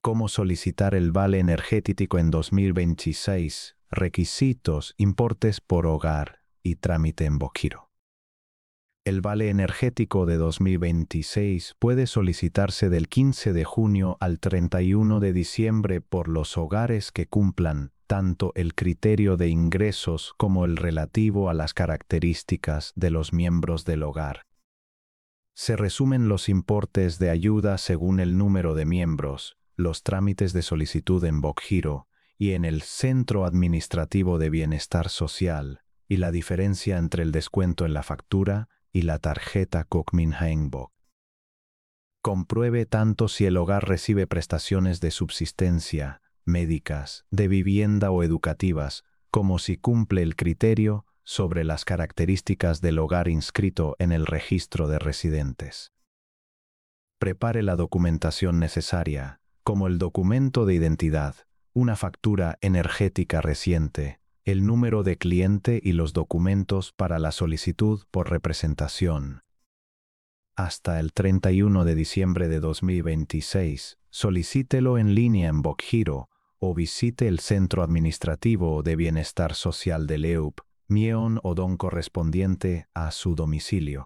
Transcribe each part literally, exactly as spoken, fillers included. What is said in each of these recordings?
Cómo solicitar el vale energético en dos mil veintiséis, requisitos, importes por hogar y trámite en Bokiro. El vale energético de dos mil veintiséis puede solicitarse del quince de junio al treinta y uno de diciembre por los hogares que cumplan tanto el criterio de ingresos como el relativo a las características de los miembros del hogar. Se resumen los importes de ayuda según el número de miembros, los trámites de solicitud en Bokiro y en el Centro Administrativo de Bienestar Social y la diferencia entre el descuento en la factura y la tarjeta Kokmin Hanbok. Compruebe tanto si el hogar recibe prestaciones de subsistencia, médicas, de vivienda o educativas, como si cumple el criterio sobre las características del hogar inscrito en el registro de residentes. Prepare la documentación necesaria, como el documento de identidad, una factura energética reciente, el número de cliente y los documentos para la solicitud por representación. Hasta el treinta y uno de diciembre de dos mil veintiséis, solicítelo en línea en Bokiro o visite el Centro Administrativo de Bienestar Social de Leup, Myeon Odong correspondiente a su domicilio.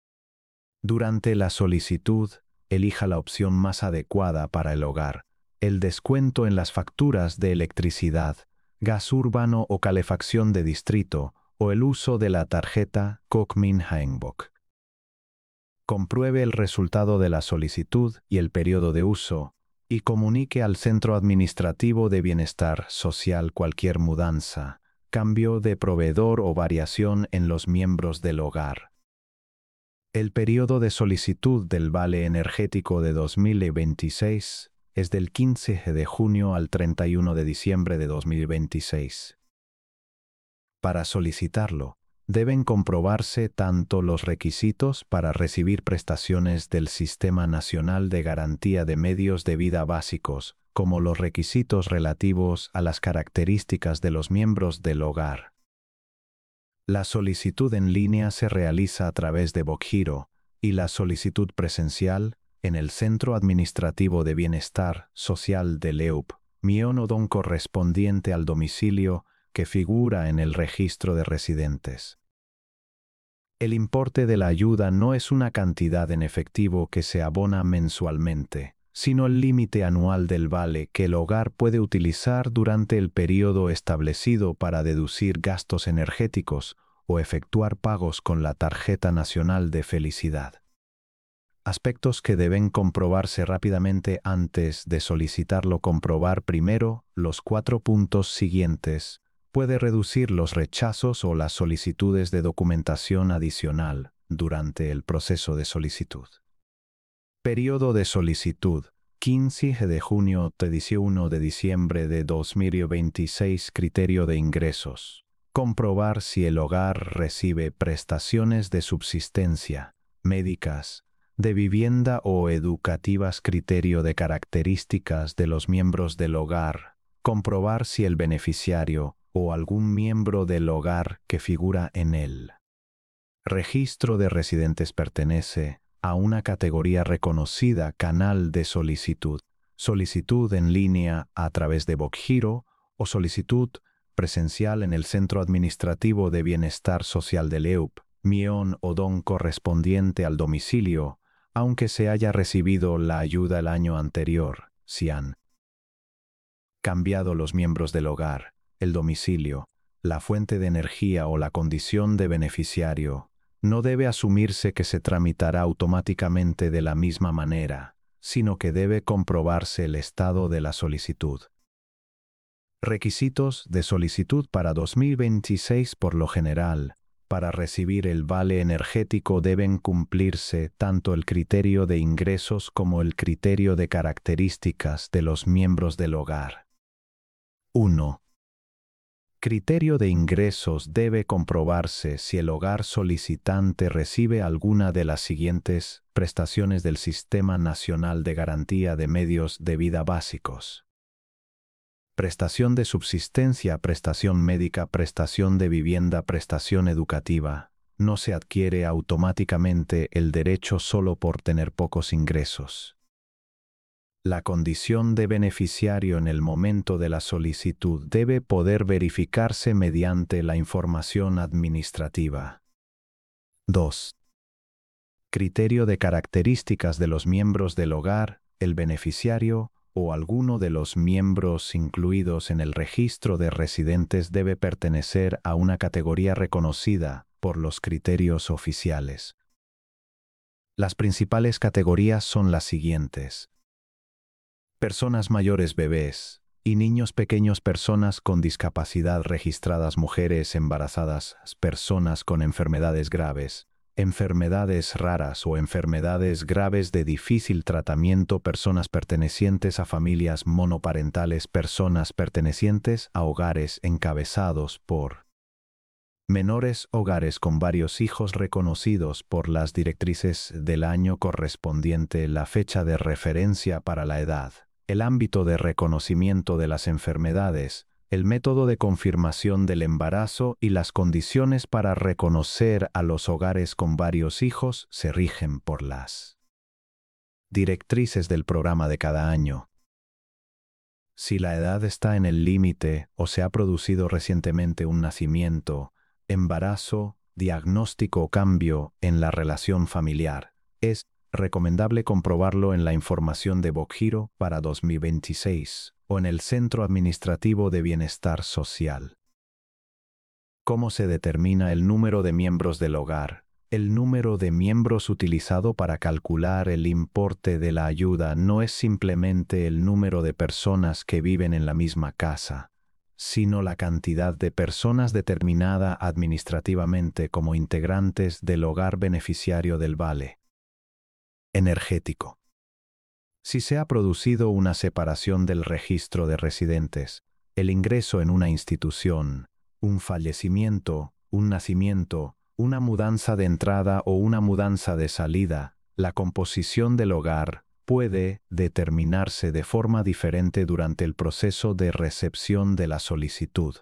Durante la solicitud, elija la opción más adecuada para el hogar, el descuento en las facturas de electricidad, gas urbano o calefacción de distrito, o el uso de la tarjeta Kokmin Hanbok. Compruebe el resultado de la solicitud y el periodo de uso, y comunique al Centro Administrativo de Bienestar Social cualquier mudanza, cambio de proveedor o variación en los miembros del hogar. El periodo de solicitud del vale energético de dos mil veintiséis es del quince de junio al treinta y uno de diciembre de dos mil veintiséis. Para solicitarlo, deben comprobarse tanto los requisitos para recibir prestaciones del Sistema Nacional de Garantía de Medios de Vida Básicos, como los requisitos relativos a las características de los miembros del hogar. La solicitud en línea se realiza a través de Bokiro y la solicitud presencial en el Centro Administrativo de Bienestar Social de Leup, Myeon Odong correspondiente al domicilio que figura en el registro de residentes. El importe de la ayuda no es una cantidad en efectivo que se abona mensualmente, sino el límite anual del vale que el hogar puede utilizar durante el periodo establecido para deducir gastos energéticos o efectuar pagos con la Tarjeta Nacional de Felicidad. Aspectos que deben comprobarse rápidamente antes de solicitarlo. Comprobar primero los cuatro puntos siguientes. Puede reducir los rechazos o las solicitudes de documentación adicional durante el proceso de solicitud. Periodo de solicitud: quince de junio a treinta y uno de diciembre de dos mil veintiséis. Criterio de ingresos: comprobar si el hogar recibe prestaciones de subsistencia, médicas, de vivienda o educativas. Criterio de características de los miembros del hogar: comprobar si el beneficiario o algún miembro del hogar que figura en el registro de residentes pertenece a una categoría reconocida. Canal de solicitud: solicitud en línea a través de Bokiro o solicitud presencial en el Centro Administrativo de Bienestar Social de Leup, Myeon Odong correspondiente al domicilio, aunque se haya recibido la ayuda el año anterior, si han cambiado los miembros del hogar, el domicilio, la fuente de energía o la condición de beneficiario. No debe asumirse que se tramitará automáticamente de la misma manera, sino que debe comprobarse el estado de la solicitud. Requisitos de solicitud para dos mil veintiséis. Por lo general, para recibir el vale energético deben cumplirse tanto el criterio de ingresos como el criterio de características de los miembros del hogar. uno. Criterio de ingresos: debe comprobarse si el hogar solicitante recibe alguna de las siguientes prestaciones del Sistema Nacional de Garantía de Medios de Vida Básicos: prestación de subsistencia, prestación médica, prestación de vivienda, prestación educativa. No se adquiere automáticamente el derecho solo por tener pocos ingresos. La condición de beneficiario en el momento de la solicitud debe poder verificarse mediante la información administrativa. dos. Criterio de características de los miembros del hogar, el beneficiario o alguno de los miembros incluidos en el registro de residentes debe pertenecer a una categoría reconocida por los criterios oficiales. Las principales categorías son las siguientes: personas mayores, bebés y niños pequeños, personas con discapacidad registradas, mujeres embarazadas, personas con enfermedades graves, enfermedades raras o enfermedades graves de difícil tratamiento, personas pertenecientes a familias monoparentales, personas pertenecientes a hogares encabezados por menores, hogares con varios hijos reconocidos por las directrices del año correspondiente, la fecha de referencia para la edad, el ámbito de reconocimiento de las enfermedades, el método de confirmación del embarazo y las condiciones para reconocer a los hogares con varios hijos se rigen por las directrices del programa de cada año. Si la edad está en el límite o se ha producido recientemente un nacimiento, embarazo, diagnóstico o cambio en la relación familiar, es recomendable comprobarlo en la información de Bokgiro para dos mil veintiséis o en el Centro Administrativo de Bienestar Social. ¿Cómo se determina el número de miembros del hogar? El número de miembros utilizado para calcular el importe de la ayuda no es simplemente el número de personas que viven en la misma casa, sino la cantidad de personas determinada administrativamente como integrantes del hogar beneficiario del vale energético. Si se ha producido una separación del registro de residentes, el ingreso en una institución, un fallecimiento, un nacimiento, una mudanza de entrada o una mudanza de salida, la composición del hogar puede determinarse de forma diferente durante el proceso de recepción de la solicitud.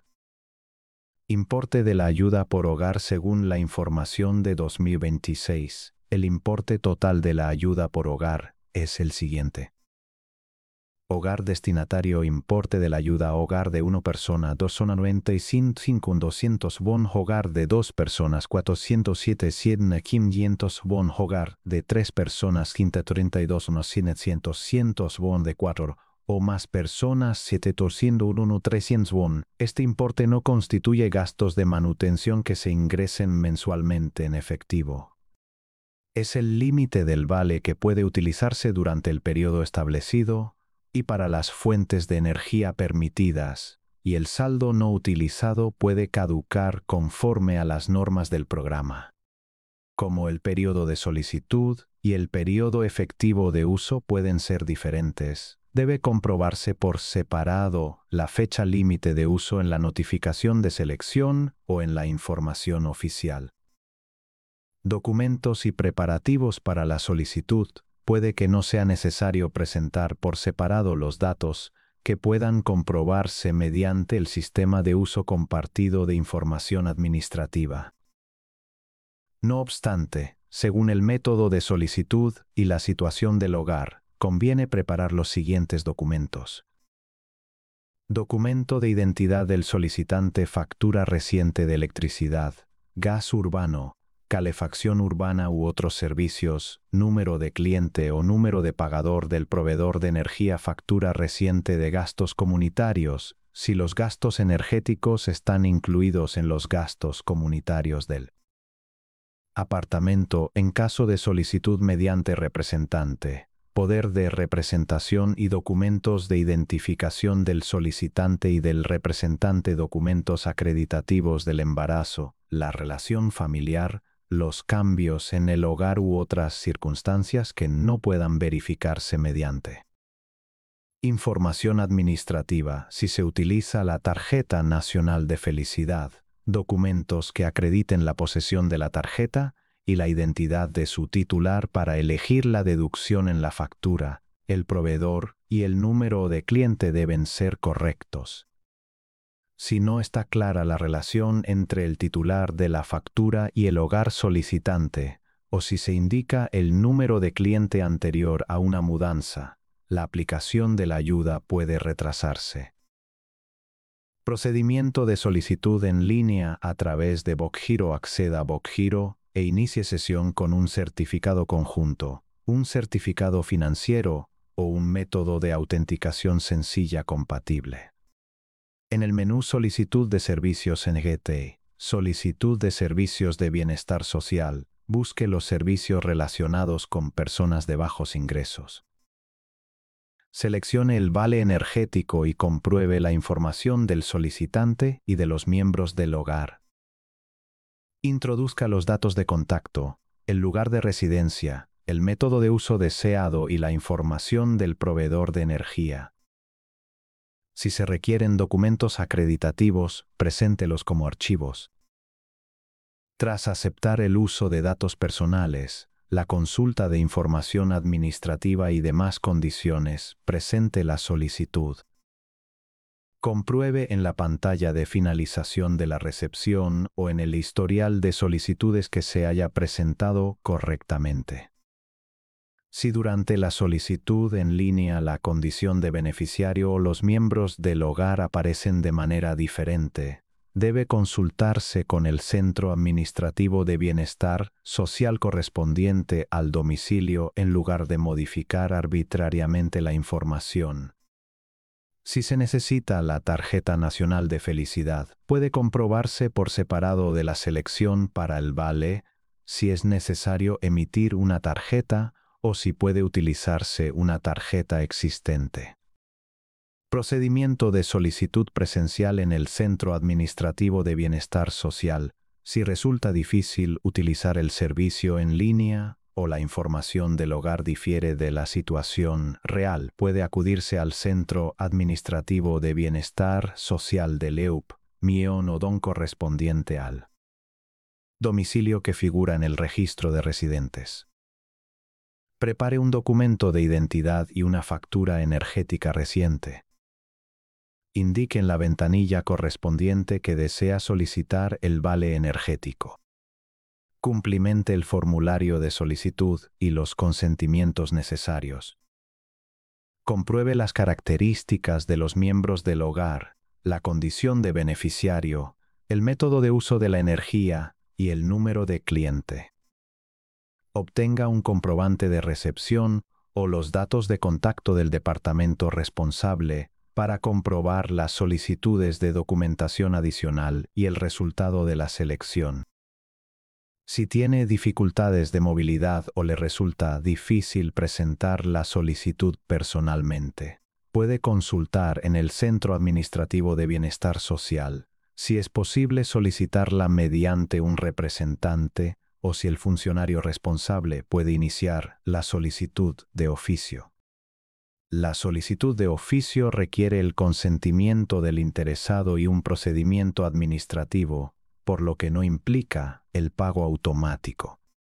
Importe de la ayuda por hogar según la información de dos mil veintiséis. El importe total de la ayuda por hogar es el siguiente. Hogar destinatario: importe de la ayuda hogar de una persona dos zona noventa y cinco doscientos won, hogar de dos personas cuatrocientos siete quinientos won, hogar de tres personas quinta treinta y dos unos cientos won, de cuatro o más personas setecientos uno trescientos won. Este importe no constituye gastos de manutención que se ingresen mensualmente en efectivo. Es el límite del vale que puede utilizarse durante el periodo establecido y para las fuentes de energía permitidas, y el saldo no utilizado puede caducar conforme a las normas del programa. Como el periodo de solicitud y el periodo efectivo de uso pueden ser diferentes, debe comprobarse por separado la fecha límite de uso en la notificación de selección o en la información oficial. Documentos y preparativos para la solicitud. Puede que no sea necesario presentar por separado los datos que puedan comprobarse mediante el sistema de uso compartido de información administrativa. No obstante, según el método de solicitud y la situación del hogar, conviene preparar los siguientes documentos. Documento de identidad del solicitante, factura reciente de electricidad, gas urbano, calefacción urbana u otros servicios, número de cliente o número de pagador del proveedor de energía, factura reciente de gastos comunitarios, si los gastos energéticos están incluidos en los gastos comunitarios del apartamento, en caso de solicitud mediante representante, poder de representación y documentos de identificación del solicitante y del representante, documentos acreditativos del embarazo, la relación familiar, los cambios en el hogar u otras circunstancias que no puedan verificarse mediante información administrativa, si se utiliza la tarjeta nacional de felicidad, documentos que acrediten la posesión de la tarjeta y la identidad de su titular para elegir la deducción en la factura, el proveedor y el número de cliente deben ser correctos. Si no está clara la relación entre el titular de la factura y el hogar solicitante, o si se indica el número de cliente anterior a una mudanza, la aplicación de la ayuda puede retrasarse. Procedimiento de solicitud en línea a través de Bokhiro. Acceda a Bokhiro e inicie sesión con un certificado conjunto, un certificado financiero o un método de autenticación sencilla compatible. En el menú Solicitud de servicios en G T, Solicitud de servicios de bienestar social, busque los servicios relacionados con personas de bajos ingresos. Seleccione el vale energético y compruebe la información del solicitante y de los miembros del hogar. Introduzca los datos de contacto, el lugar de residencia, el método de uso deseado y la información del proveedor de energía. Si se requieren documentos acreditativos, preséntelos como archivos. Tras aceptar el uso de datos personales, la consulta de información administrativa y demás condiciones, presente la solicitud. Compruebe en la pantalla de finalización de la recepción o en el historial de solicitudes que se haya presentado correctamente. Si durante la solicitud en línea la condición de beneficiario o los miembros del hogar aparecen de manera diferente, debe consultarse con el Centro Administrativo de Bienestar Social correspondiente al domicilio en lugar de modificar arbitrariamente la información. Si se necesita la Tarjeta Nacional de Felicidad, puede comprobarse por separado de la selección para el vale si es necesario emitir una tarjeta o si puede utilizarse una tarjeta existente. Procedimiento de solicitud presencial en el Centro Administrativo de Bienestar Social, si resulta difícil utilizar el servicio en línea o la información del hogar difiere de la situación real, puede acudirse al Centro Administrativo de Bienestar Social de L E U P, MION o D O N correspondiente al domicilio que figura en el registro de residentes. Prepare un documento de identidad y una factura energética reciente. Indique en la ventanilla correspondiente que desea solicitar el vale energético. Cumplimente el formulario de solicitud y los consentimientos necesarios. Compruebe las características de los miembros del hogar, la condición de beneficiario, el método de uso de la energía y el número de cliente. Obtenga un comprobante de recepción o los datos de contacto del departamento responsable para comprobar las solicitudes de documentación adicional y el resultado de la selección. Si tiene dificultades de movilidad o le resulta difícil presentar la solicitud personalmente, puede consultar en el Centro Administrativo de Bienestar Social si es posible solicitarla mediante un representante o si el funcionario responsable puede iniciar la solicitud de oficio. La solicitud de oficio requiere el consentimiento del interesado y un procedimiento administrativo, por lo que no implica el pago automático.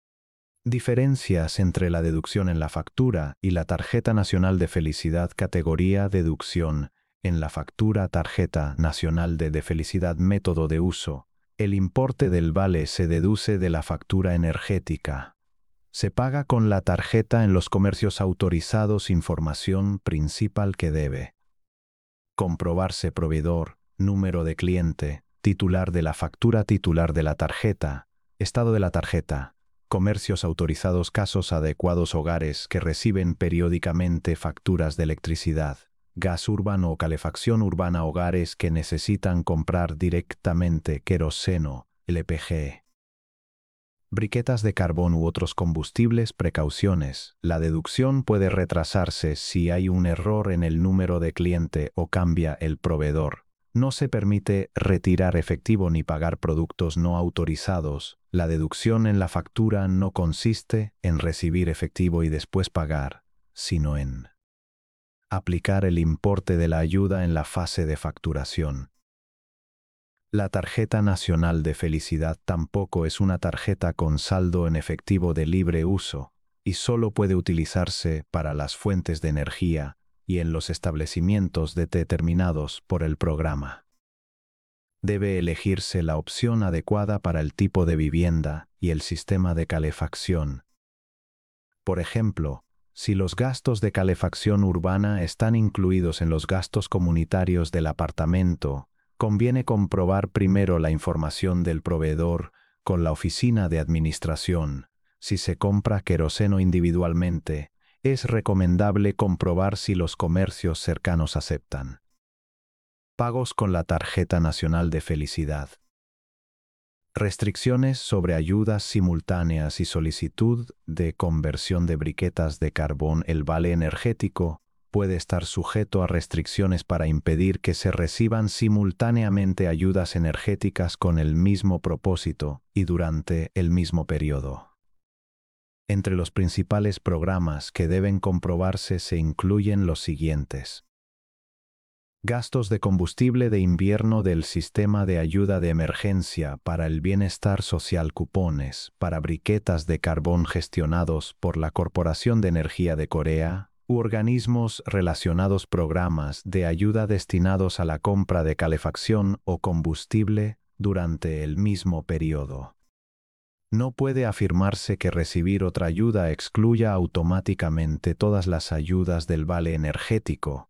Diferencias entre la deducción en la factura y la Tarjeta Nacional de Felicidad. Categoría deducción en la factura. Tarjeta Nacional de, de Felicidad. Método de uso. El importe del vale se deduce de la factura energética. Se paga con la tarjeta en los comercios autorizados. Información principal que debe comprobarse: proveedor, número de cliente, titular de la factura, titular de la tarjeta, estado de la tarjeta, comercios autorizados, casos adecuados, hogares que reciben periódicamente facturas de electricidad, gas urbano o calefacción urbana, hogares que necesitan comprar directamente queroseno, L P G, briquetas de carbón u otros combustibles. Precauciones. La deducción puede retrasarse si hay un error en el número de cliente o cambia el proveedor. No se permite retirar efectivo ni pagar productos no autorizados. La deducción en la factura no consiste en recibir efectivo y después pagar, sino en aplicar el importe de la ayuda en la fase de facturación. La Tarjeta Nacional de Felicidad tampoco es una tarjeta con saldo en efectivo de libre uso y solo puede utilizarse para las fuentes de energía y en los establecimientos determinados por el programa. Debe elegirse la opción adecuada para el tipo de vivienda y el sistema de calefacción. Por ejemplo, Si los gastos de calefacción urbana están incluidos en los gastos comunitarios del apartamento, conviene comprobar primero la información del proveedor con la oficina de administración. Si se compra queroseno individualmente, es recomendable comprobar si los comercios cercanos aceptan. Pagos con la Tarjeta Nacional de Felicidad. Restricciones sobre ayudas simultáneas y solicitud de conversión de briquetas de carbón. El vale energético puede estar sujeto a restricciones para impedir que se reciban simultáneamente ayudas energéticas con el mismo propósito y durante el mismo periodo. Entre los principales programas que deben comprobarse se incluyen los siguientes. Gastos de combustible de invierno del Sistema de Ayuda de Emergencia para el Bienestar Social. Cupones para briquetas de carbón gestionados por la Corporación de Energía de Corea u organismos relacionados. Programas de ayuda destinados a la compra de calefacción o combustible durante el mismo periodo. No puede afirmarse que recibir otra ayuda excluya automáticamente todas las ayudas del vale energético.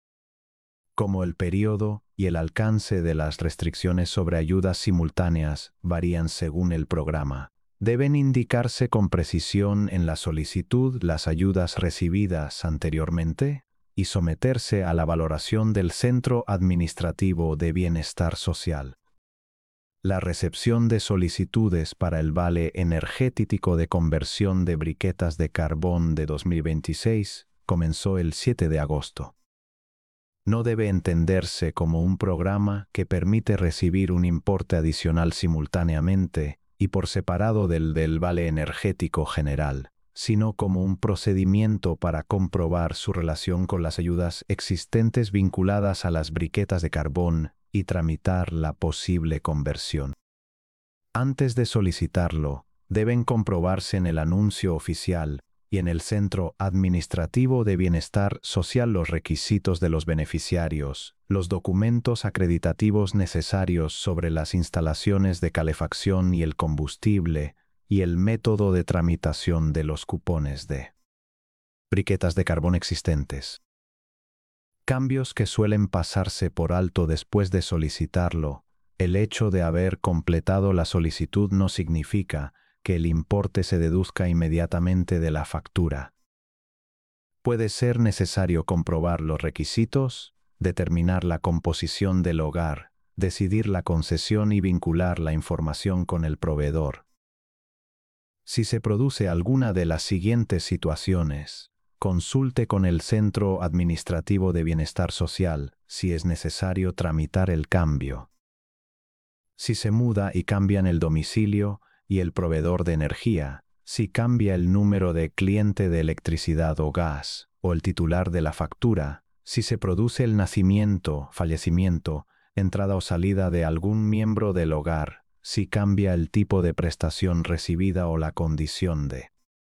Como el periodo y el alcance de las restricciones sobre ayudas simultáneas varían según el programa, deben indicarse con precisión en la solicitud las ayudas recibidas anteriormente y someterse a la valoración del Centro Administrativo de Bienestar Social. La recepción de solicitudes para el vale energético de conversión de briquetas de carbón de dos mil veintiséis comenzó el siete de agosto. No debe entenderse como un programa que permite recibir un importe adicional simultáneamente y por separado del del vale energético general, sino como un procedimiento para comprobar su relación con las ayudas existentes vinculadas a las briquetas de carbón y tramitar la posible conversión. Antes de solicitarlo, deben comprobarse en el anuncio oficial y en el Centro Administrativo de Bienestar Social los requisitos de los beneficiarios, los documentos acreditativos necesarios sobre las instalaciones de calefacción y el combustible, y el método de tramitación de los cupones de briquetas de carbón existentes. Cambios que suelen pasarse por alto después de solicitarlo. El hecho de haber completado la solicitud no significa que el importe se deduzca inmediatamente de la factura. Puede ser necesario comprobar los requisitos, determinar la composición del hogar, decidir la concesión y vincular la información con el proveedor. Si se produce alguna de las siguientes situaciones, consulte con el Centro Administrativo de Bienestar Social si es necesario tramitar el cambio. Si se muda y cambian el domicilio y el proveedor de energía, si cambia el número de cliente de electricidad o gas, o el titular de la factura, si se produce el nacimiento, fallecimiento, entrada o salida de algún miembro del hogar, si cambia el tipo de prestación recibida o la condición de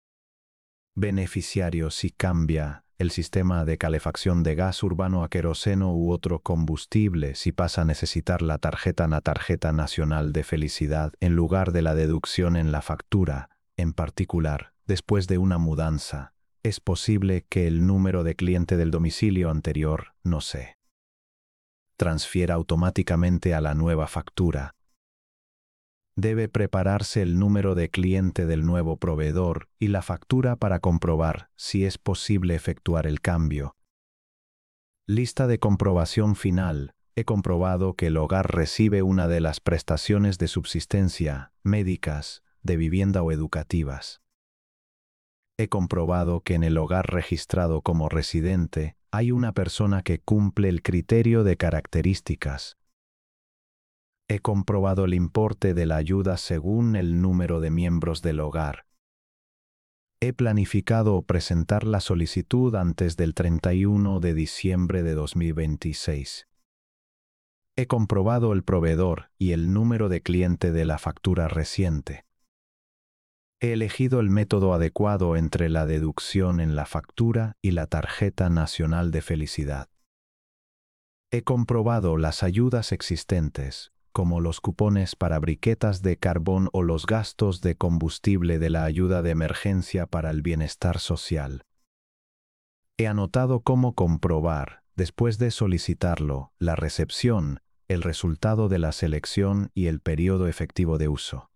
beneficiario, si cambia el sistema de calefacción de gas urbano a queroseno u otro combustible, si pasa a necesitar la tarjeta na Tarjeta Nacional de Felicidad en lugar de la deducción en la factura. En particular, después de una mudanza, es posible que el número de cliente del domicilio anterior no se transfiera automáticamente a la nueva factura. Debe prepararse el número de cliente del nuevo proveedor y la factura para comprobar si es posible efectuar el cambio. Lista de comprobación final. He comprobado que el hogar recibe una de las prestaciones de subsistencia, médicas, de vivienda o educativas. He comprobado que en el hogar registrado como residente hay una persona que cumple el criterio de características. He comprobado el importe de la ayuda según el número de miembros del hogar. He planificado presentar la solicitud antes del treinta y uno de diciembre de dos mil veintiséis. He comprobado el proveedor y el número de cliente de la factura reciente. He elegido el método adecuado entre la deducción en la factura y la Tarjeta Nacional de Felicidad. He comprobado las ayudas existentes, como los cupones para briquetas de carbón o los gastos de combustible de la ayuda de emergencia para el bienestar social. He anotado cómo comprobar, después de solicitarlo, la recepción, el resultado de la selección y el periodo efectivo de uso.